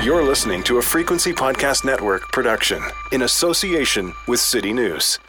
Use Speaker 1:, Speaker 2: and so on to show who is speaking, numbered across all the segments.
Speaker 1: You're listening to a Frequency Podcast Network production in association with City News.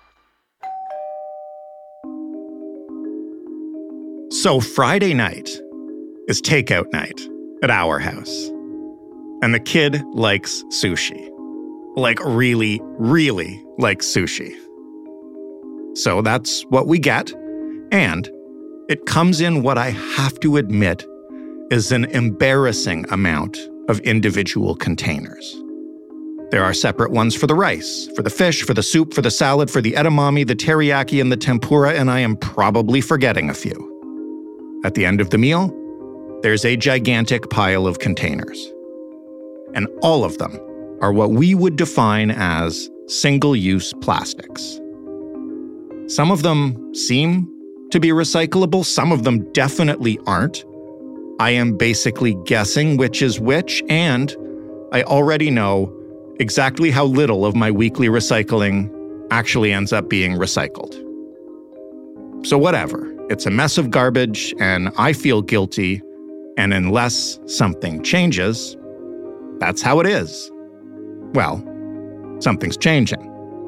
Speaker 2: So Friday night is takeout night at our house. And the kid likes sushi. Like really, really likes sushi. So that's what we get. And it comes in what I have to admit is an embarrassing amount of individual containers. There are separate ones for the rice, for the fish, for the soup, for the salad, for the edamame, the teriyaki, and the tempura, and I am probably forgetting a few. At the end of the meal, there's a gigantic pile of containers. And all of them are what we would define as single-use plastics. Some of them seem to be recyclable, some of them definitely aren't. I am basically guessing which is which, and I already know exactly how little of my weekly recycling actually ends up being recycled. So whatever, it's a mess of garbage, and I feel guilty, and unless something changes, that's how it is. Well, something's changing.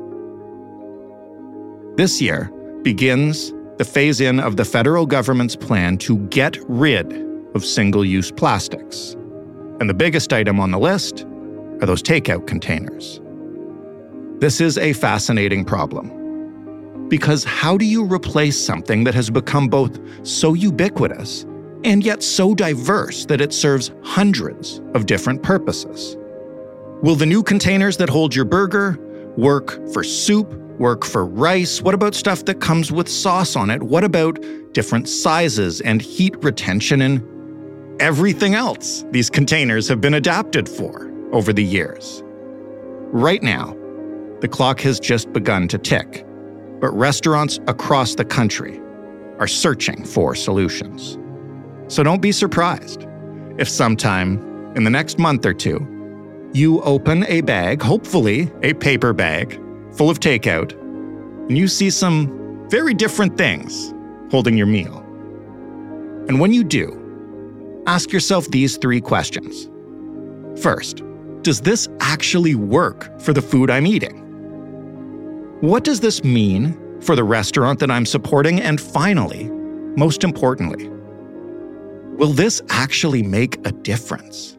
Speaker 2: This year begins the phase-in of the federal government's plan to get rid of single-use plastics. And the biggest item on the list are those takeout containers. This is a fascinating problem. Because how do you replace something that has become both so ubiquitous and yet so diverse that it serves hundreds of different purposes? Will the new containers that hold your burger work for soup, work for rice? What about stuff that comes with sauce on it? What about different sizes and heat retention and everything else these containers have been adapted for over the years? Right now, the clock has just begun to tick, but restaurants across the country are searching for solutions. So don't be surprised if sometime in the next month or two, you open a bag, hopefully a paper bag, full of takeout, and you see some very different things holding your meal. And when you do, ask yourself these three questions. First, does this actually work for the food I'm eating? What does this mean for the restaurant that I'm supporting? And finally, most importantly, will this actually make a difference?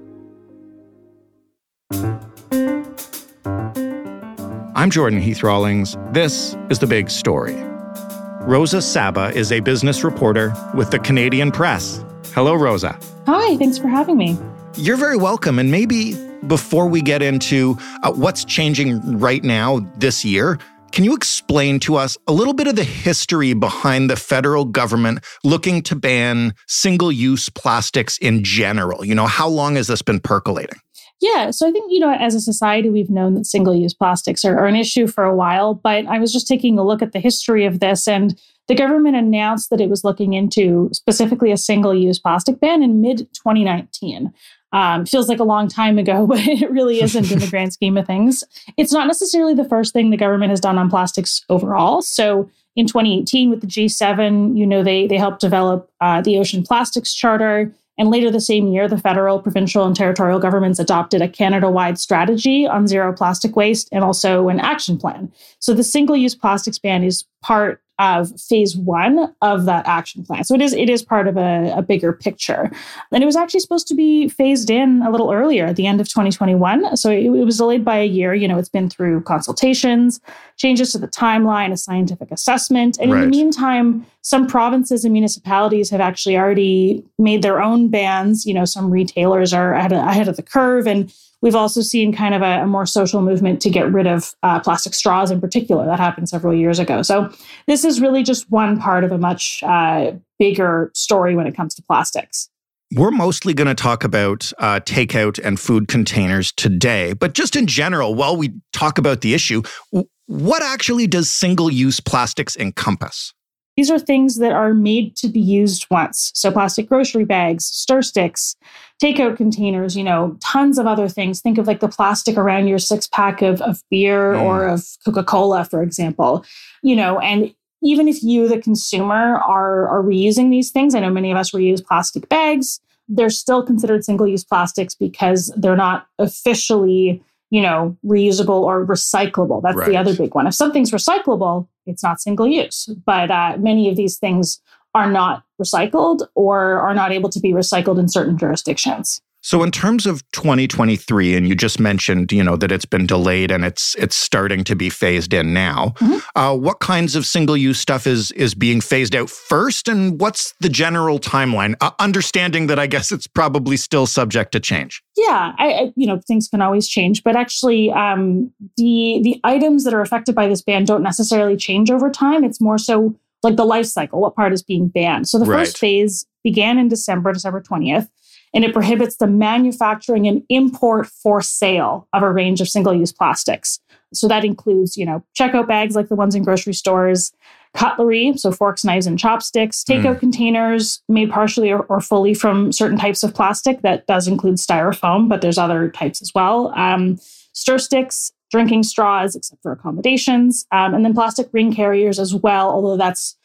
Speaker 2: I'm Jordan Heath Rawlings. This is The Big Story. Rosa Saba is a business reporter with the Canadian Press. Hello, Rosa.
Speaker 3: Hi, thanks for having me.
Speaker 2: You're very welcome. And maybe before we get into what's changing right now this year, can you explain to us a little bit of the history behind the federal government looking to ban single-use plastics in general? You know, how long has this been percolating?
Speaker 3: Yeah, so I think, as a society, we've known that single-use plastics are an issue for a while, but I was just taking a look at the history of this, and the government announced that it was looking into specifically a single-use plastic ban in mid-2019. Feels like a long time ago, but it really isn't in the grand scheme of things. It's not necessarily the first thing the government has done on plastics overall. So in 2018 with the G7, they helped develop the Ocean Plastics Charter. And later the same year, the federal, provincial, and territorial governments adopted a Canada-wide strategy on zero plastic waste and also an action plan. So the single-use plastics ban is part of phase one of that action plan. So it is part of a bigger picture. And it was actually supposed to be phased in a little earlier at the end of 2021. So it was delayed by a year. It's been through consultations, changes to the timeline, a scientific assessment. And in the meantime, some provinces and municipalities have actually already made their own bans. Some retailers are ahead of the curve. And we've also seen kind of a more social movement to get rid of plastic straws in particular. That happened several years ago. So this is really just one part of a much bigger story when it comes to plastics.
Speaker 2: We're mostly going to talk about takeout and food containers today, but just in general, while we talk about the issue, what actually does single-use plastics encompass?
Speaker 3: These are things that are made to be used once. So plastic grocery bags, stir sticks, takeout containers, tons of other things. Think of like the plastic around your 6-pack of beer or of Coca-Cola, for example, and even if you, the consumer, are reusing these things, I know many of us reuse plastic bags. they're still considered single-use plastics because they're not officially, reusable or recyclable. That's the other big one. If something's recyclable, it's not single-use. But many of these things are not recycled or are not able to be recycled in certain jurisdictions.
Speaker 2: So in terms of 2023, and you just mentioned, that it's been delayed and it's starting to be phased in now. What kinds of single-use stuff is being phased out first, and what's the general timeline? Understanding that I guess it's probably still subject to change.
Speaker 3: Yeah, things can always change, but actually, the items that are affected by this ban don't necessarily change over time. It's more so like the life cycle. What part is being banned? So the first phase began in December 20th. And it prohibits the manufacturing and import for sale of a range of single-use plastics. So that includes, checkout bags like the ones in grocery stores, cutlery, so forks, knives, and chopsticks, takeout containers made partially or fully from certain types of plastic. That does include styrofoam, but there's other types as well. Stir sticks, drinking straws, except for accommodations, and then plastic ring carriers as well, although that's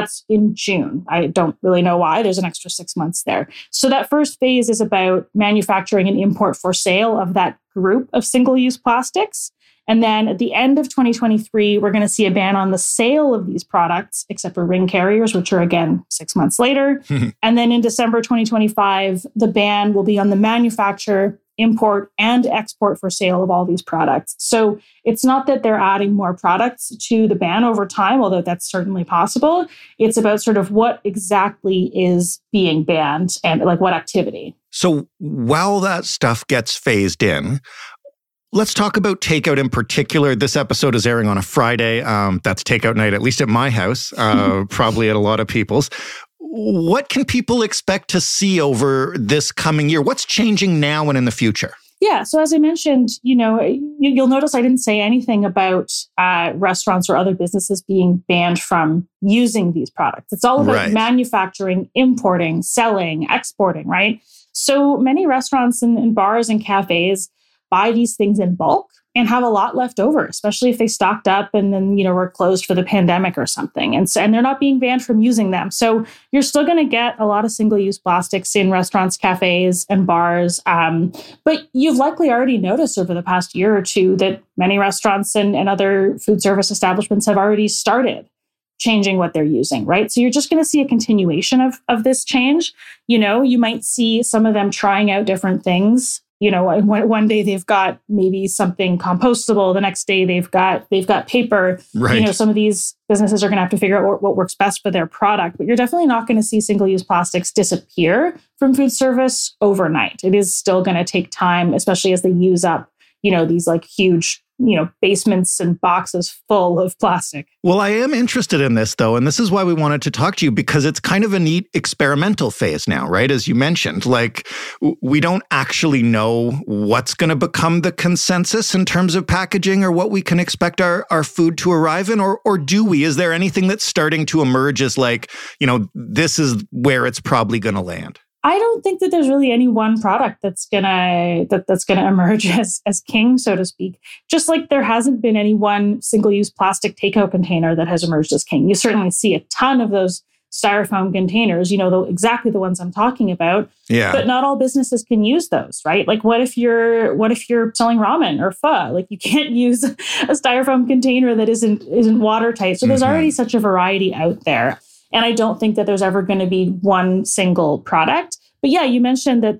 Speaker 3: in June. I don't really know why. There's an extra 6 months there. So that first phase is about manufacturing and import for sale of that group of single-use plastics. And then at the end of 2023, we're going to see a ban on the sale of these products, except for ring carriers, which are, again, 6 months later. And then in December 2025, the ban will be on the manufacture, import, and export for sale of all these products. So it's not that they're adding more products to the ban over time, although that's certainly possible. It's about sort of what exactly is being banned and like what activity. So
Speaker 2: while that stuff gets phased in, let's talk about takeout in particular. This episode is airing on a Friday. That's takeout night, at least at my house, probably at a lot of people's. What can people expect to see over this coming year? What's changing now and in the future?
Speaker 3: Yeah. So as I mentioned, you'll notice I didn't say anything about restaurants or other businesses being banned from using these products. It's all about manufacturing, importing, selling, exporting, right? So many restaurants and bars and cafes buy these things in bulk and have a lot left over, especially if they stocked up and then, were closed for the pandemic or something. And they're not being banned from using them. So you're still going to get a lot of single-use plastics in restaurants, cafes, and bars. But you've likely already noticed over the past year or two that many restaurants and other food service establishments have already started changing what they're using, right? So you're just going to see a continuation of this change. You might see some of them trying out different things. One day they've got maybe something compostable. The next day they've got paper. Right. Some of these businesses are going to have to figure out what works best for their product. But you're definitely not going to see single-use plastics disappear from food service overnight. It is still going to take time, especially as they use up, these like huge, basements and boxes full of plastic.
Speaker 2: Well, I am interested in this, though, and this is why we wanted to talk to you, because it's kind of a neat experimental phase now, right? As you mentioned, like we don't actually know what's going to become the consensus in terms of packaging or what we can expect our food to arrive in, or do we? Is there anything that's starting to emerge as like, this is where it's probably going to land?
Speaker 3: I don't think that there's really any one product that's gonna emerge as king, so to speak. Just like there hasn't been any one single-use plastic takeout container that has emerged as king. You certainly see a ton of those styrofoam containers, exactly the ones I'm talking about. Yeah. But not all businesses can use those, right? Like what if you're selling ramen or pho? Like you can't use a styrofoam container that isn't watertight. So there's already such a variety out there. And I don't think that there's ever going to be one single product. But yeah, you mentioned that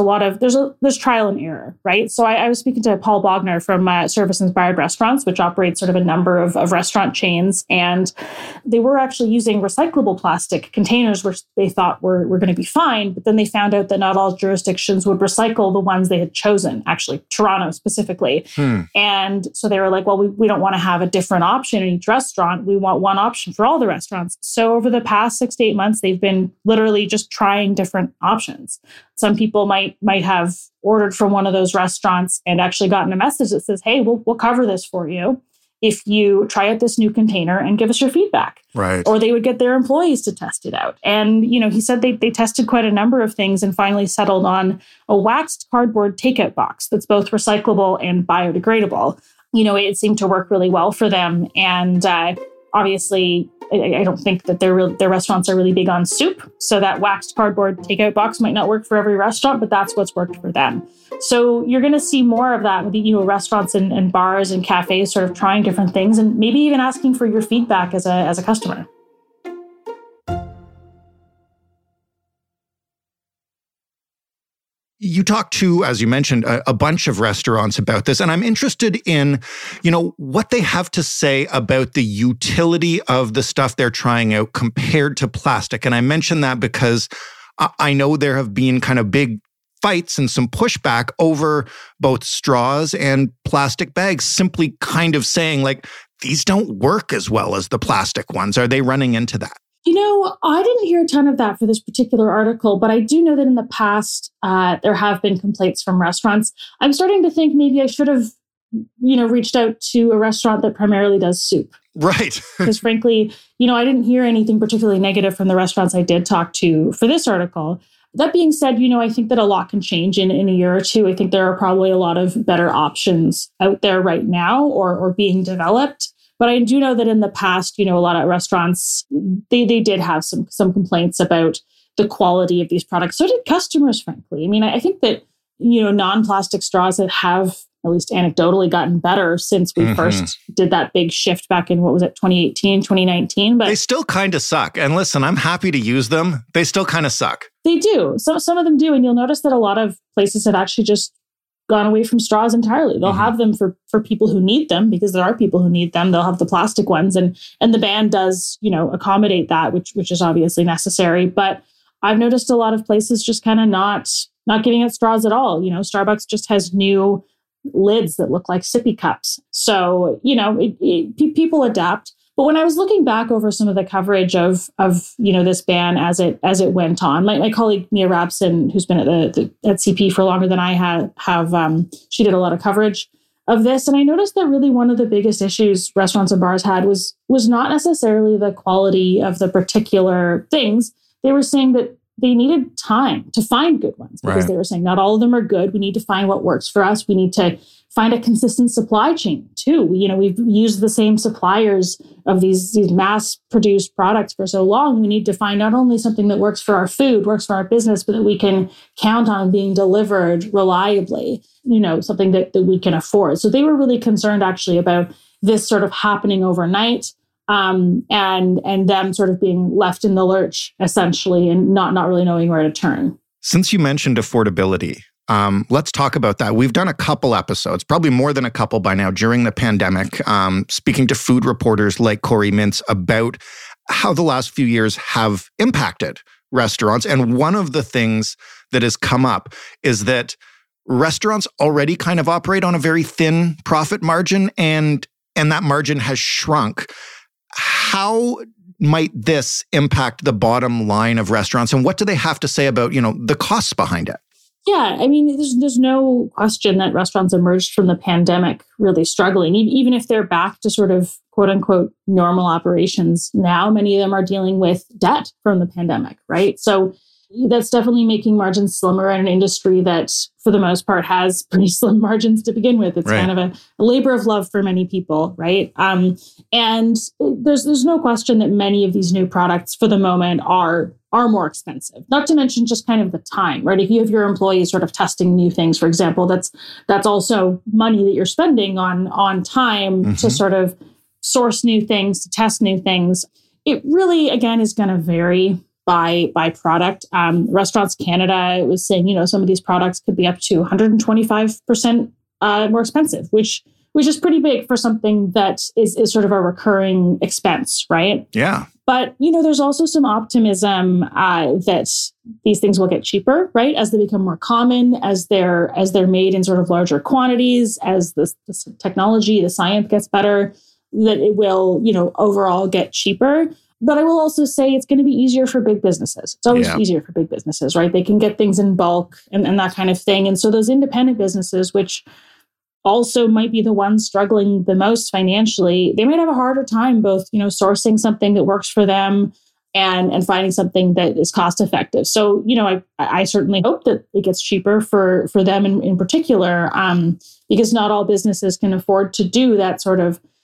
Speaker 3: there's trial and error, right? So I was speaking to Paul Bogner from Service Inspired Restaurants, which operates sort of a number of restaurant chains. And they were actually using recyclable plastic containers, which they thought were going to be fine. But then they found out that not all jurisdictions would recycle the ones they had chosen, actually, Toronto specifically. And so they were like, well, we don't want to have a different option in each restaurant. We want one option for all the restaurants. So over the past 6 to 8 months, they've been literally just trying different options. Some people might have ordered from one of those restaurants and actually gotten a message that says, hey, we'll cover this for you if you try out this new container and give us your feedback. Right. Or they would get their employees to test it out. And, he said they tested quite a number of things and finally settled on a waxed cardboard takeout box that's both recyclable and biodegradable. It seemed to work really well for them. And obviously, I don't think that their restaurants are really big on soup. So that waxed cardboard takeout box might not work for every restaurant, but that's what's worked for them. So you're going to see more of that with restaurants and bars and cafes sort of trying different things and maybe even asking for your feedback as a customer.
Speaker 2: You talked to, as you mentioned, a bunch of restaurants about this, and I'm interested in, what they have to say about the utility of the stuff they're trying out compared to plastic. And I mention that because I know there have been kind of big fights and some pushback over both straws and plastic bags, simply kind of saying like, these don't work as well as the plastic ones. Are they running into that?
Speaker 3: I didn't hear a ton of that for this particular article, but I do know that in the past, there have been complaints from restaurants. I'm starting to think maybe I should have, reached out to a restaurant that primarily does soup.
Speaker 2: Right.
Speaker 3: Because frankly, I didn't hear anything particularly negative from the restaurants I did talk to for this article. That being said, I think that a lot can change in a year or two. I think there are probably a lot of better options out there right now or being developed. But I do know that in the past, a lot of restaurants, they did have some complaints about the quality of these products. So did customers, frankly. I mean, I think that, non-plastic straws that have, at least anecdotally, gotten better since we first did that big shift back in, 2018, 2019. But
Speaker 2: they still kind of suck. And listen, I'm happy to use them. They still kind of suck.
Speaker 3: They do. Some of them do. And you'll notice that a lot of places have actually just gone away from straws entirely. They'll have them for people who need them, because there are people who need them. They'll have the plastic ones, and the ban does, accommodate that, which is obviously necessary. But I've noticed a lot of places just kind of not giving out straws at all. Starbucks just has new lids that look like sippy cups. So, people adapt. But when I was looking back over some of the coverage of this ban as it went on, my colleague Mia Rabson, who's been at CP for longer than I have, she did a lot of coverage of this, and I noticed that really one of the biggest issues restaurants and bars had was not necessarily the quality of the particular things. They were saying that they needed time to find good ones, because they were saying not all of them are good. We need to find what works for us. We need to find a consistent supply chain too. We've used the same suppliers of these mass-produced products for so long. We need to find not only something that works for our food, works for our business, but that we can count on being delivered reliably, something that we can afford. So they were really concerned actually about this sort of happening overnight, and them sort of being left in the lurch essentially, and not really knowing where to turn.
Speaker 2: Since you mentioned affordability, let's talk about that. We've done a couple episodes, probably more than a couple by now, during the pandemic, speaking to food reporters like Corey Mintz about how the last few years have impacted restaurants. And one of the things that has come up is that restaurants already kind of operate on a very thin profit margin, and that margin has shrunk. How might this impact the bottom line of restaurants, and what do they have to say about, the costs behind it?
Speaker 3: Yeah, I mean, there's no question that restaurants emerged from the pandemic really struggling. Even if they're back to sort of quote unquote normal operations now, many of them are dealing with debt from the pandemic, right? So that's definitely making margins slimmer in an industry that, for the most part, has pretty slim margins to begin with. It's kind of a labor of love for many people, right? And there's no question that many of these new products, for the moment, are more expensive. Not to mention just kind of the time, right? If you have your employees sort of testing new things, for example, that's also money that you're spending on time to sort of source new things, to test new things. It really, again, is going to vary by product. Restaurants Canada was saying, some of these products could be up to 125% more expensive, which is pretty big for something that is sort of a recurring expense, right?
Speaker 2: Yeah.
Speaker 3: But, there's also some optimism that these things will get cheaper, right? As they become more common, as they're made in sort of larger quantities, as the technology, the science gets better, that it will, overall get cheaper. But I will also say it's going to be easier for big businesses. It's always easier for big businesses, right? They can get things in bulk and that kind of thing. And so those independent businesses, which also might be the ones struggling the most financially, they might have a harder time both, sourcing something that works for them and finding something that is cost effective. So, I certainly hope that it gets cheaper for them in particular, because not all businesses can afford to do that sort of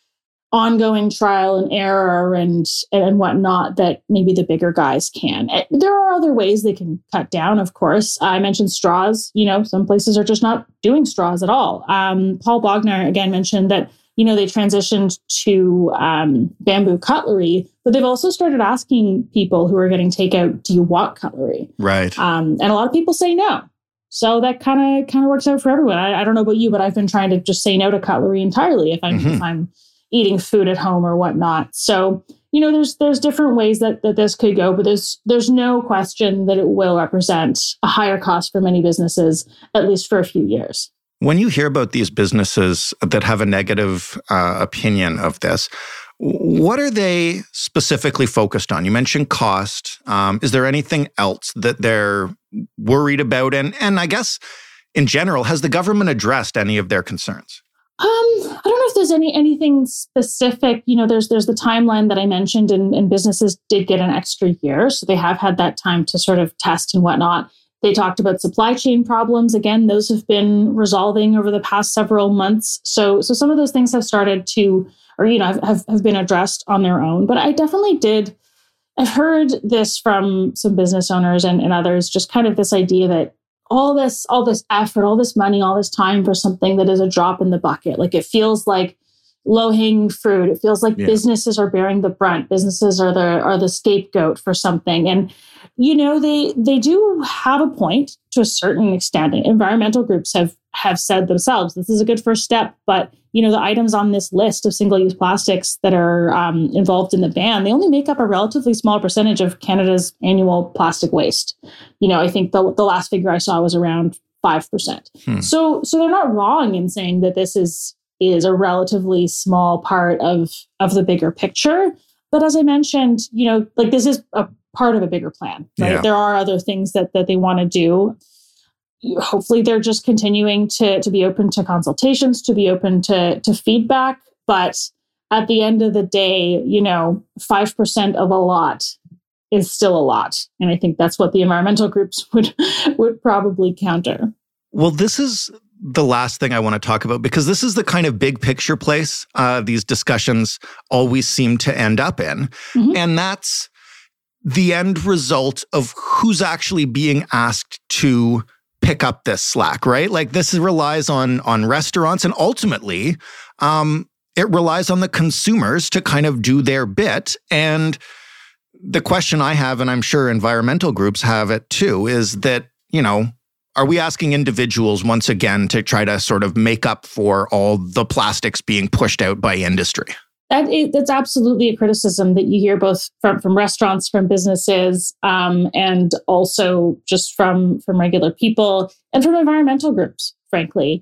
Speaker 3: ongoing trial and error and whatnot that maybe the bigger guys can. There are other ways they can cut down, of course. I mentioned straws. Some places are just not doing straws at all. Paul Bogner, again, mentioned that, they transitioned to bamboo cutlery, but they've also started asking people who are getting takeout, do you want cutlery?
Speaker 2: Right.
Speaker 3: And a lot of people say no. So that kind of works out for everyone. I don't know about you, but I've been trying to just say no to cutlery entirely if I'm eating food at home or whatnot. So, there's different ways that this could go, but there's no question that it will represent a higher cost for many businesses, at least for a few years.
Speaker 2: When you hear about these businesses that have a negative opinion of this, what are they specifically focused on? You mentioned cost. Is there anything else that they're worried about? And I guess, in general, has the government addressed any of their concerns?
Speaker 3: I don't know if there's anything specific. There's the timeline that I mentioned, and businesses did get an extra year. So they have had that time to sort of test and whatnot. They talked about supply chain problems. Again, those have been resolving over the past several months. So some of those things have started to, or, have been addressed on their own. But I definitely I've heard this from some business owners and others, just kind of this idea that all this effort, all this money, all this time for something that is a drop in the bucket. Like, it feels like low-hanging fruit. It feels like businesses are bearing the brunt. Businesses are the scapegoat for something. And, they do have a point to a certain extent. Environmental groups have said themselves, this is a good first step. But, the items on this list of single-use plastics that are involved in the ban, they only make up a relatively small percentage of Canada's annual plastic waste. I think the last figure I saw was around 5%. So they're not wrong in saying that this is a relatively small part of the bigger picture. But as I mentioned, this is a part of a bigger plan, right? Yeah. There are other things that they want to do. Hopefully they're just continuing to be open to consultations, to be open to feedback. But at the end of the day, 5% of a lot is still a lot. And I think that's what the environmental groups would probably counter.
Speaker 2: Well, this is the last thing I want to talk about, because this is the kind of big picture place these discussions always seem to end up in. And that's the end result of who's actually being asked to pick up this slack, right? Like, this relies on restaurants, and ultimately it relies on the consumers to kind of do their bit. And the question I have, and I'm sure environmental groups have it too, is that, are we asking individuals once again to try to sort of make up for all the plastics being pushed out by industry?
Speaker 3: That's absolutely a criticism that you hear both from restaurants, from businesses, and also just from regular people and from environmental groups. Frankly,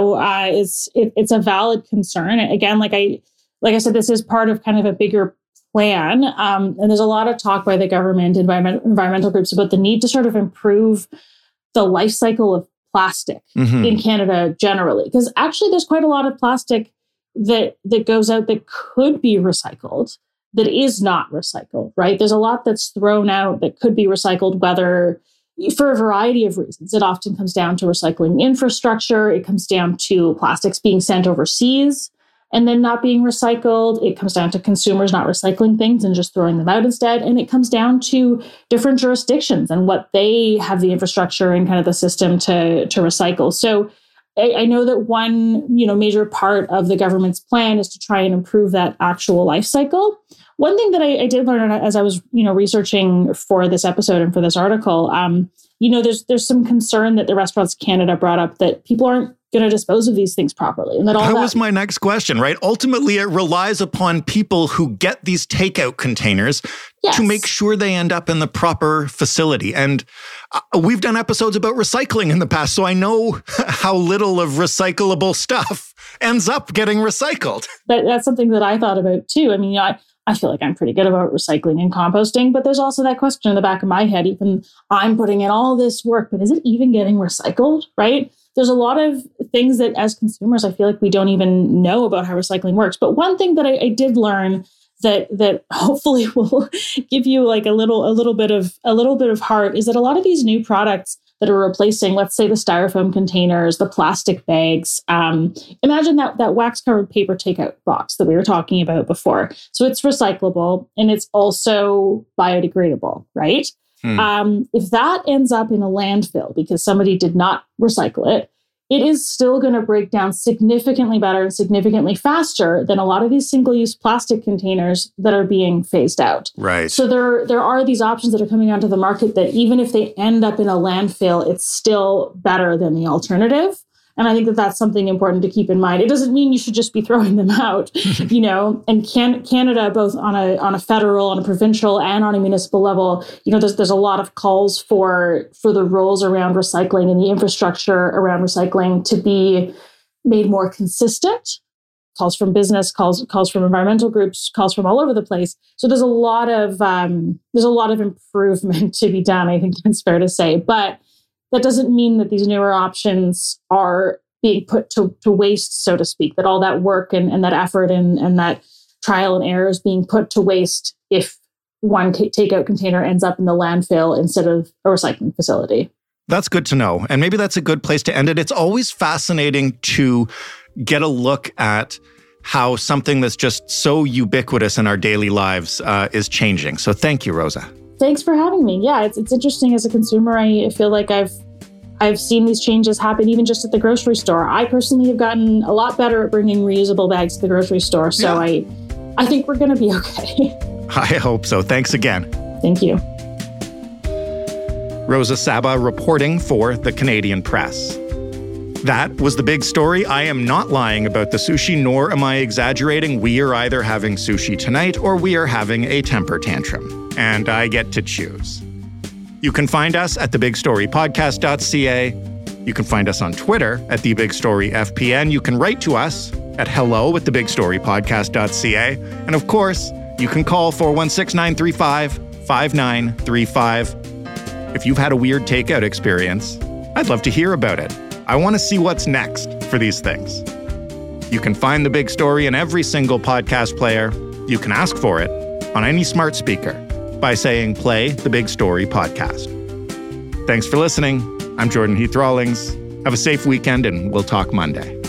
Speaker 3: it's a valid concern. Again, like I said, this is part of kind of a bigger plan, and there's a lot of talk by the government, environmental groups about the need to sort of improve the life cycle of plastic in Canada generally, because actually there's quite a lot of plastic that goes out that could be recycled, that is not recycled, right? There's a lot that's thrown out that could be recycled, whether for a variety of reasons. It often comes down to recycling infrastructure. It comes down to plastics being sent overseas and then not being recycled. It comes down to consumers not recycling things and just throwing them out instead. And it comes down to different jurisdictions and what they have the infrastructure and kind of the system to recycle. So I know that one, major part of the government's plan is to try and improve that actual life cycle. One thing that I did learn as I was, researching for this episode and for this article, there's some concern that the Restaurants Canada brought up that people aren't going to dispose of these things properly. And that
Speaker 2: was my next question, right? Ultimately, it relies upon people who get these takeout containers to make sure they end up in the proper facility. And we've done episodes about recycling in the past, so I know how little of recyclable stuff ends up getting recycled.
Speaker 3: That's something that I thought about too. I mean, I feel like I'm pretty good about recycling and composting, but there's also that question in the back of my head, even I'm putting in all this work, but is it even getting recycled, right? There's a lot of things that as consumers, I feel like we don't even know about how recycling works. But one thing that I did learn that hopefully will give you like a little bit of heart is that a lot of these new products that are replacing, let's say, the styrofoam containers, the plastic bags. Imagine that wax-covered paper takeout box that we were talking about before. So it's recyclable and it's also biodegradable, right? If that ends up in a landfill because somebody did not recycle it, it is still going to break down significantly better and significantly faster than a lot of these single-use plastic containers that are being phased out.
Speaker 2: Right.
Speaker 3: So there are these options that are coming onto the market that even if they end up in a landfill, it's still better than the alternative. And I think that that's something important to keep in mind. It doesn't mean you should just be throwing them out, and Canada, both on a federal, on a provincial, and on a municipal level, there's a lot of calls for the rules around recycling and the infrastructure around recycling to be made more consistent. Calls from business, calls from environmental groups, calls from all over the place. So there's a lot of improvement to be done. I think that's fair to say, but that doesn't mean that these newer options are being put to waste, so to speak, that all that work and that effort and that trial and error is being put to waste if one takeout container ends up in the landfill instead of a recycling facility.
Speaker 2: That's good to know. And maybe that's a good place to end it. It's always fascinating to get a look at how something that's just so ubiquitous in our daily lives is changing. So thank you, Rosa.
Speaker 3: Thanks for having me. Yeah, it's interesting as a consumer. I feel like I've seen these changes happen even just at the grocery store. I personally have gotten a lot better at bringing reusable bags to the grocery store. So yeah. I think we're going to be okay.
Speaker 2: I hope so. Thanks again.
Speaker 3: Thank you.
Speaker 2: Rosa Saba reporting for the Canadian Press. That was the big story. I am not lying about the sushi, nor am I exaggerating. We are either having sushi tonight or we are having a temper tantrum. And I get to choose. You can find us at thebigstorypodcast.ca. You can find us on Twitter at thebigstoryfpn. You can write to us at hello@thebigstorypodcast.ca. And of course, you can call 416-935-5935. If you've had a weird takeout experience, I'd love to hear about it. I want to see what's next for these things. You can find The Big Story in every single podcast player. You can ask for it on any smart speaker by saying, play The Big Story podcast. Thanks for listening. I'm Jordan Heath Rawlings. Have a safe weekend and we'll talk Monday.